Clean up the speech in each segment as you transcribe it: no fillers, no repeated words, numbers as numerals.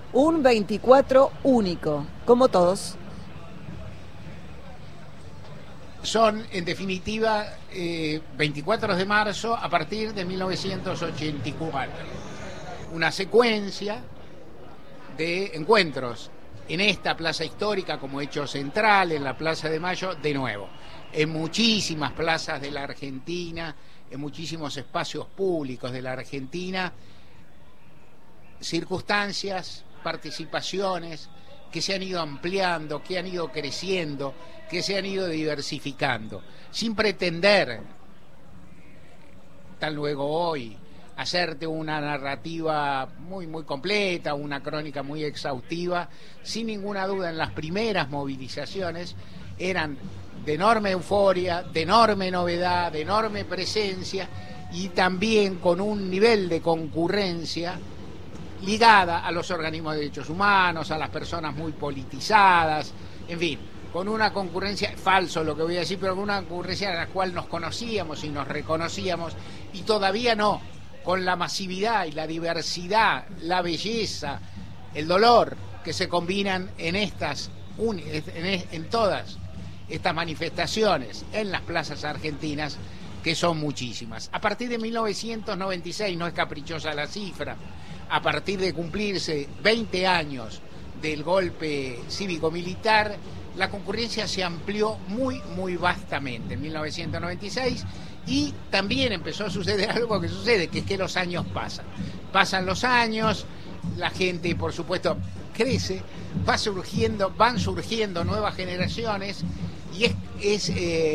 Un 24 único, como todos. Son, en definitiva, 24 de marzo a partir de 1984. Una secuencia de encuentros en esta plaza histórica como hecho central, en la Plaza de Mayo, de nuevo. En muchísimas plazas de la Argentina, en muchísimos espacios públicos de la Argentina, circunstancias, participaciones que se han ido ampliando, que han ido creciendo, que se han ido diversificando, sin pretender, tan luego hoy, hacerte una narrativa muy completa, una crónica muy exhaustiva. Sin ninguna duda, en las primeras movilizaciones eran de enorme euforia, de enorme novedad, de enorme presencia y también con un nivel de concurrencia ligada a los organismos de derechos humanos, a las personas muy politizadas, en fin, con una concurrencia, falso lo que voy a decir, pero con una concurrencia en la cual nos conocíamos y nos reconocíamos, y todavía no, con la masividad y la diversidad, la belleza, el dolor que se combinan en todas estas manifestaciones en las plazas argentinas, que son muchísimas. A partir de 1996, no es caprichosa la cifra, a partir de cumplirse 20 años del golpe cívico-militar, la concurrencia se amplió muy vastamente en 1996, y también empezó a suceder algo que sucede, que es que los años pasan los años, la gente por supuesto crece, van surgiendo nuevas generaciones, y es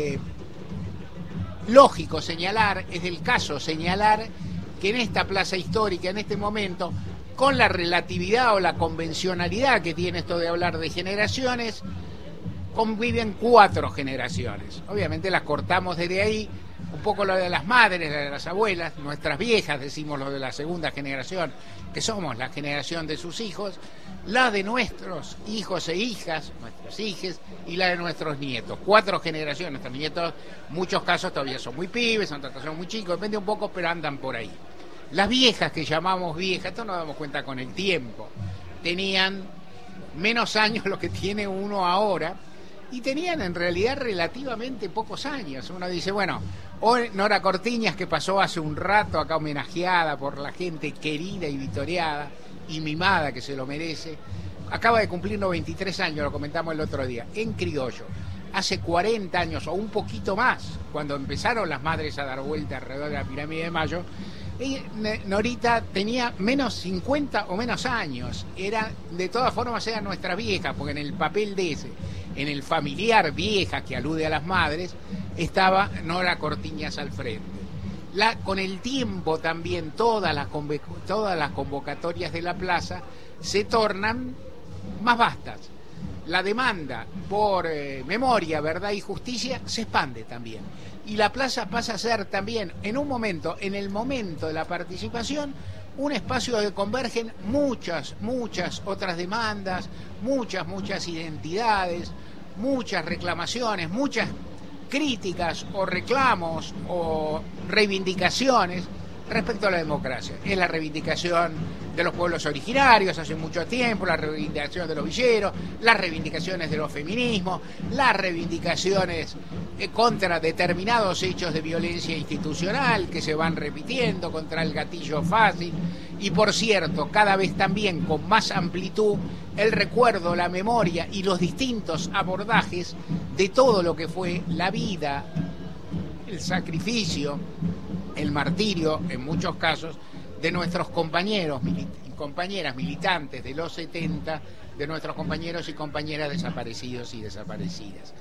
lógico señalar, es del caso señalar que en esta plaza histórica, en este momento, con la relatividad o la convencionalidad que tiene esto de hablar de generaciones, conviven 4 generaciones. Obviamente las cortamos desde ahí, un poco lo de las madres, lo de las abuelas, nuestras viejas, decimos lo de la segunda generación, que somos la generación de sus hijos, la de nuestros hijos e hijas, nuestros hijes, y la de nuestros nietos. 4 generaciones. Nuestros nietos, en muchos casos todavía son muy pibes, en otros casos son muy chicos, depende un poco, pero andan por ahí. Las viejas que llamamos viejas, esto nos damos cuenta con el tiempo, tenían menos años lo que tiene uno ahora, y tenían en realidad relativamente pocos años. Uno dice, bueno, Nora Cortiñas, que pasó hace un rato acá homenajeada por la gente querida y vitoreada y mimada, que se lo merece, acaba de cumplir 93 años, lo comentamos el otro día, en criollo. Hace 40 años o un poquito más, cuando empezaron las madres a dar vuelta alrededor de la Pirámide de Mayo, Norita tenía menos 50 o menos años. De todas formas era nuestra vieja, porque en el papel de ese, en el familiar vieja que alude a las madres, estaba Nora Cortiñas al frente. Con el tiempo también todas las convocatorias de la plaza se tornan más vastas. La demanda por memoria, verdad y justicia se expande también. Y la plaza pasa a ser también, en el momento de la participación, un espacio donde convergen muchas otras demandas, muchas identidades, muchas reclamaciones, muchas críticas o reclamos o reivindicaciones respecto a la democracia. Es la reivindicación de los pueblos originarios hace mucho tiempo, la reivindicación de los villeros, las reivindicaciones de los feminismos, las reivindicaciones contra determinados hechos de violencia institucional que se van repitiendo, contra el gatillo fácil, y por cierto, cada vez también con más amplitud, el recuerdo, la memoria y los distintos abordajes de todo lo que fue la vida, el sacrificio, el martirio, en muchos casos, de nuestros compañeros y compañeras militantes de los 70, de nuestros compañeros y compañeras desaparecidos y desaparecidas.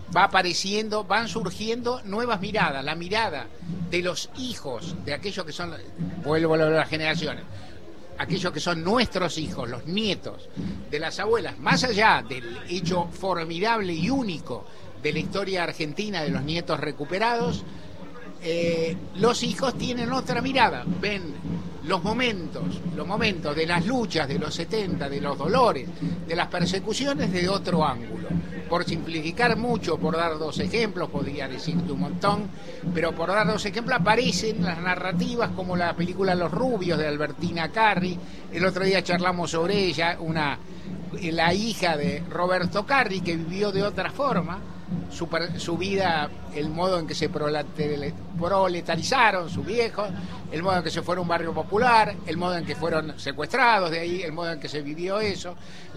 Van surgiendo nuevas miradas, la mirada de los hijos, de aquellos que son, vuelvo a las generaciones, aquellos que son nuestros hijos, los nietos de las abuelas, más allá del hecho formidable y único de la historia argentina de los nietos recuperados, los hijos tienen otra mirada, ven los momentos de las luchas de los 70, de los dolores, de las persecuciones de otro ángulo. Por simplificar mucho, por dar dos ejemplos, podría decirte un montón, pero por dar dos ejemplos aparecen las narrativas como la película Los Rubios de Albertina Carri. El otro día charlamos sobre ella, la hija de Roberto Carri, que vivió de otra forma su vida, el modo en que se proletarizaron sus viejos, el modo en que se fueron a un barrio popular, el modo en que fueron secuestrados, de ahí el modo en que se vivió eso.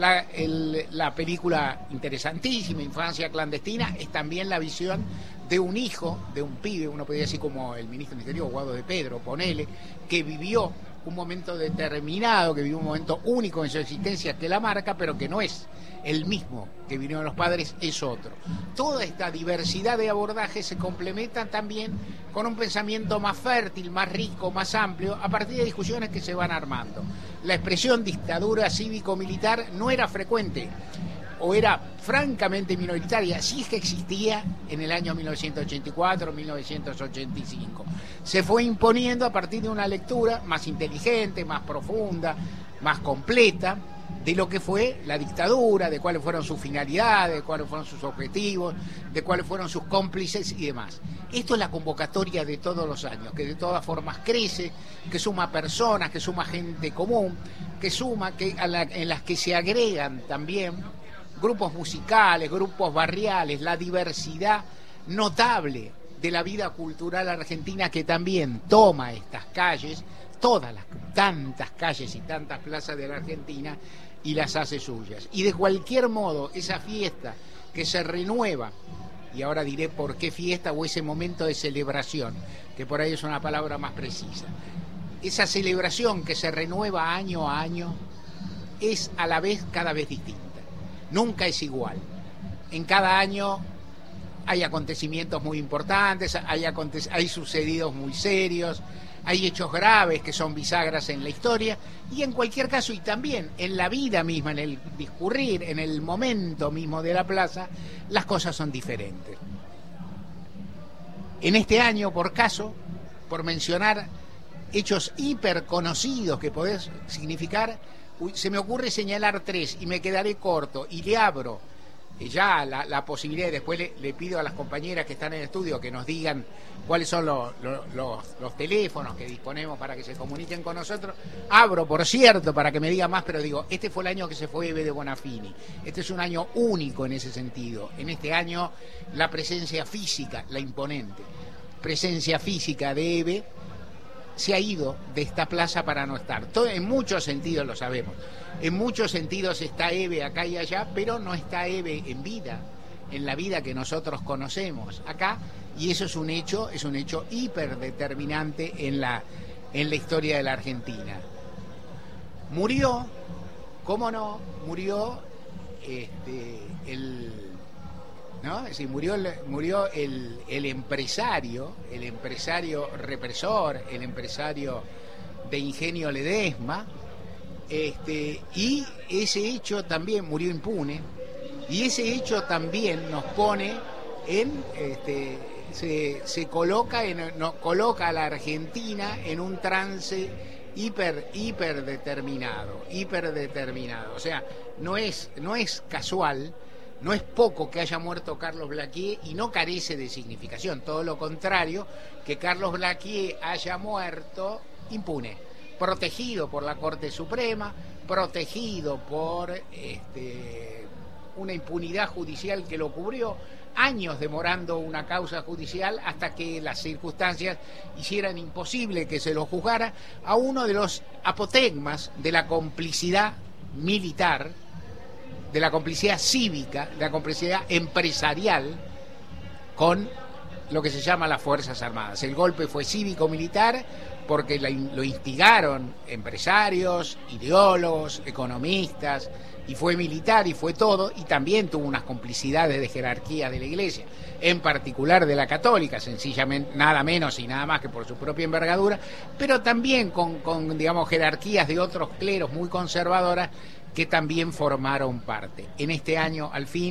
La película interesantísima, Infancia Clandestina, es también la visión de un hijo, de un pibe, uno podría decir como el ministro del Interior, Guado de Pedro, ponele, que vivió un momento determinado, que vivió un momento único en su existencia que la marca, pero que no es el mismo que vinieron los padres, es otro. Toda esta diversidad de abordajes se complementan también con un pensamiento más fértil, más rico, más amplio, a partir de discusiones que se van armando. La expresión dictadura cívico-militar no era frecuente, o era francamente minoritaria, si es que existía en el año 1984, 1985. Se fue imponiendo a partir de una lectura más inteligente, más profunda, más completa, de lo que fue la dictadura, de cuáles fueron sus finalidades, de cuáles fueron sus objetivos, de cuáles fueron sus cómplices y demás. Esto es la convocatoria de todos los años, que de todas formas crece, que suma personas, que suma gente común, que suma, en las que se agregan también grupos musicales, grupos barriales, la diversidad notable de la vida cultural argentina, que también toma estas calles, todas las tantas calles y tantas plazas de la Argentina, y las hace suyas. Y de cualquier modo, esa fiesta que se renueva, y ahora diré por qué fiesta, o ese momento de celebración, que por ahí es una palabra más precisa, esa celebración que se renueva año a año, es a la vez cada vez distinta. Nunca es igual. En cada año hay acontecimientos muy importantes, hay sucedidos muy serios, hay hechos graves que son bisagras en la historia, y en cualquier caso, y también en la vida misma, en el discurrir, en el momento mismo de la plaza, las cosas son diferentes. En este año, por mencionar hechos hiperconocidos que podés significar, se me ocurre señalar tres y me quedaré corto, y le abro ya la posibilidad, y después le pido a las compañeras que están en el estudio que nos digan cuáles son los teléfonos que disponemos para que se comuniquen con nosotros. Abro, por cierto, para que me diga más, pero digo, este fue el año que se fue Eve de Bonafini. Este es un año único en ese sentido. En este año la presencia física, la imponente presencia física de Eve, se ha ido de esta plaza para no estar. En muchos sentidos lo sabemos. En muchos sentidos está Eve acá y allá, pero no está Eve en vida, en la vida que nosotros conocemos acá, y eso es un hecho hiperdeterminante en la historia de la Argentina. Murió, ¿cómo no? Murió ¿no? Es decir, murió el empresario represor, el empresario de Ingenio Ledesma, y ese hecho también murió impune, y ese hecho también nos pone coloca a la Argentina en un trance hiperdeterminado. O sea, no es casual. No es poco que haya muerto Carlos Blaquier, y no carece de significación, todo lo contrario, que Carlos Blaquier haya muerto impune, protegido por la Corte Suprema, protegido por una impunidad judicial que lo cubrió, años demorando una causa judicial hasta que las circunstancias hicieran imposible que se lo juzgara, a uno de los apotegmas de la complicidad militar, de la complicidad cívica, de la complicidad empresarial con lo que se llama las Fuerzas Armadas. El golpe fue cívico-militar porque lo instigaron empresarios, ideólogos, economistas, y fue militar y fue todo, y también tuvo unas complicidades de jerarquía de la Iglesia, en particular de la católica, sencillamente, nada menos y nada más que por su propia envergadura, pero también con digamos, jerarquías de otros cleros muy conservadoras que también formaron parte. En este año, al fin,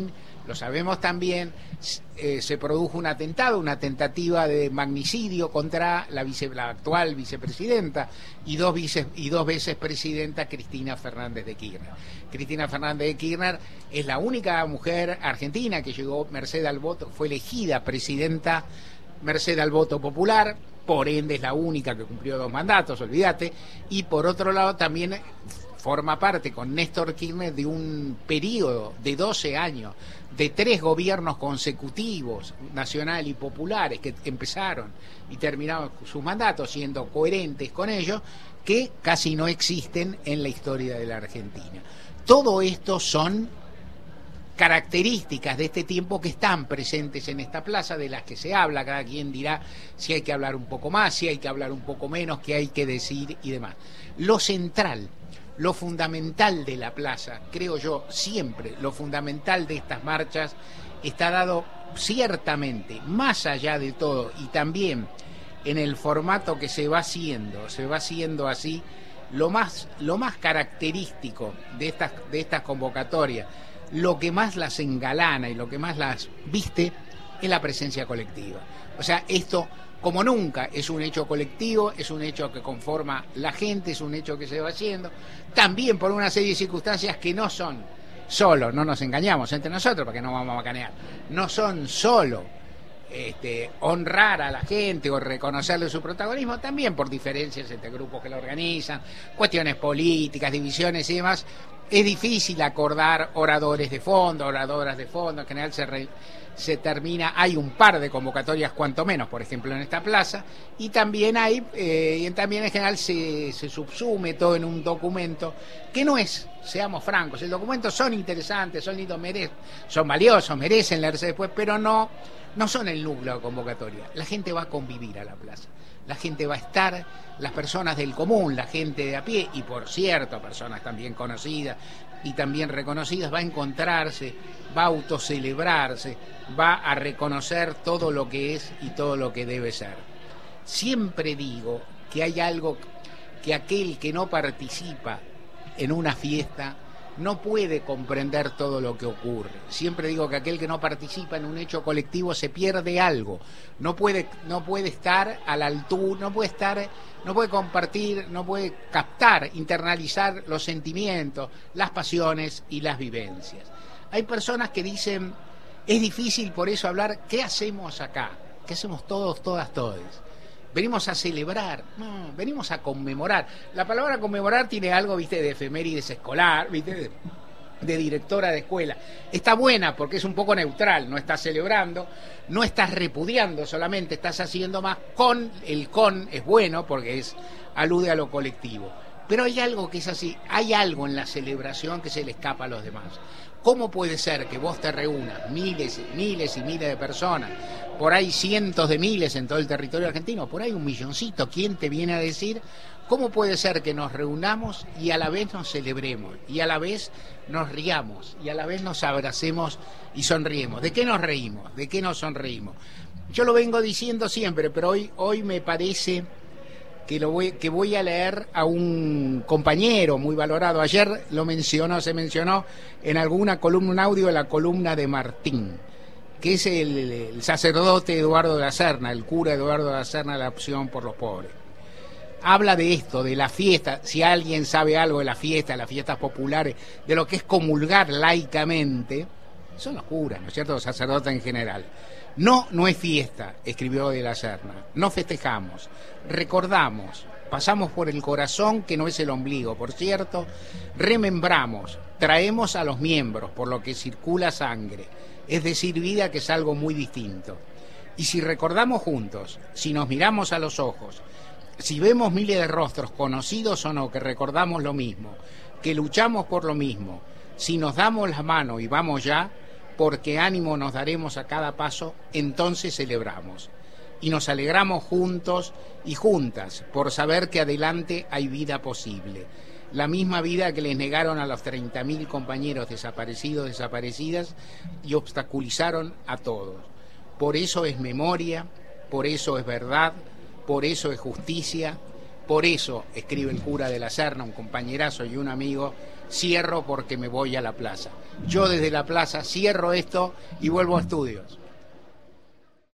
lo sabemos también, se produjo un atentado, una tentativa de magnicidio contra la actual vicepresidenta y dos veces presidenta, Cristina Fernández de Kirchner. Cristina Fernández de Kirchner es la única mujer argentina que llegó merced al voto, fue elegida presidenta merced al voto popular, por ende es la única que cumplió 2 mandatos, olvídate, y por otro lado también forma parte con Néstor Kirchner de un periodo de 12 años, de 3 gobiernos consecutivos, nacional y populares, que empezaron y terminaron sus mandatos siendo coherentes con ellos, que casi no existen en la historia de la Argentina. Todo esto son características de este tiempo que están presentes en esta plaza, de las que se habla, cada quien dirá si hay que hablar un poco más, si hay que hablar un poco menos, qué hay que decir y demás. Lo central, lo fundamental de la plaza, creo yo, siempre lo fundamental de estas marchas está dado ciertamente, más allá de todo, y también en el formato que se va haciendo así, lo más característico de estas convocatorias, lo que más las engalana y lo que más las viste es la presencia colectiva. O sea, esto como nunca es un hecho colectivo, es un hecho que conforma la gente, es un hecho que se va haciendo, también por una serie de circunstancias que no son solo, no nos engañamos entre nosotros porque no vamos a macanear, no son solo honrar a la gente o reconocerle su protagonismo, también por diferencias entre grupos que lo organizan, cuestiones políticas, divisiones y demás. Es difícil acordar oradores de fondo, oradoras de fondo, en general se termina, hay un par de convocatorias cuanto menos, por ejemplo en esta plaza, y también también en general se subsume todo en un documento que no es, seamos francos, el documento son interesantes, son lindos, son valiosos, merecen leerse después, pero no son el núcleo de convocatoria. La gente va a convivir a la plaza, la gente va a estar, las personas del común, la gente de a pie, y por cierto, personas también conocidas y también reconocidas, va a encontrarse, va a autocelebrarse, va a reconocer todo lo que es y todo lo que debe ser. Siempre digo que hay algo que aquel que no participa en una fiesta no puede comprender todo lo que ocurre. Siempre digo que aquel que no participa en un hecho colectivo se pierde algo. No puede estar a la altura, no puede compartir, no puede captar, internalizar los sentimientos, las pasiones y las vivencias. Hay personas que dicen, es difícil por eso hablar, ¿qué hacemos acá? ¿Qué hacemos todos, todas, todes? Venimos a celebrar, no, venimos a conmemorar. La palabra conmemorar tiene algo, viste, de efemérides escolar, viste, de directora de escuela. Está buena porque es un poco neutral, no estás celebrando, no estás repudiando solamente, estás haciendo más el con es bueno porque alude a lo colectivo. Pero hay algo que es así, hay algo en la celebración que se le escapa a los demás. ¿Cómo puede ser que vos te reúnas miles y miles de personas, por ahí cientos de miles en todo el territorio argentino, por ahí 1 milloncito, ¿quién te viene a decir? ¿Cómo puede ser que nos reunamos y a la vez nos celebremos, y a la vez nos riamos, y a la vez nos abracemos y sonriemos? ¿De qué nos reímos? ¿De qué nos sonreímos? Yo lo vengo diciendo siempre, pero hoy me parece que voy a leer a un compañero muy valorado. Ayer se mencionó en alguna columna, un audio de la columna de Martín, que es el sacerdote Eduardo de la Serna, el cura Eduardo de la Serna de la Opción por los Pobres. Habla de esto, de la fiesta, si alguien sabe algo de la fiesta, de las fiestas populares, de lo que es comulgar laicamente, son los curas, ¿no es cierto?, los sacerdotes en general. No es fiesta, escribió de la Serna, no festejamos, recordamos, pasamos por el corazón que no es el ombligo, por cierto, remembramos, traemos a los miembros por lo que circula sangre, es decir, vida, que es algo muy distinto. Y si recordamos juntos, si nos miramos a los ojos, si vemos miles de rostros conocidos o no, que recordamos lo mismo, que luchamos por lo mismo, si nos damos la mano y vamos ya, porque ánimo nos daremos a cada paso, entonces celebramos. Y nos alegramos juntos y juntas por saber que adelante hay vida posible. La misma vida que les negaron a los 30.000 compañeros desaparecidos, desaparecidas, y obstaculizaron a todos. Por eso es memoria, por eso es verdad, por eso es justicia, Por eso, escribe el cura de la Serna, un compañerazo y un amigo, cierro porque me voy a la plaza. Yo desde la plaza cierro esto y vuelvo a estudios.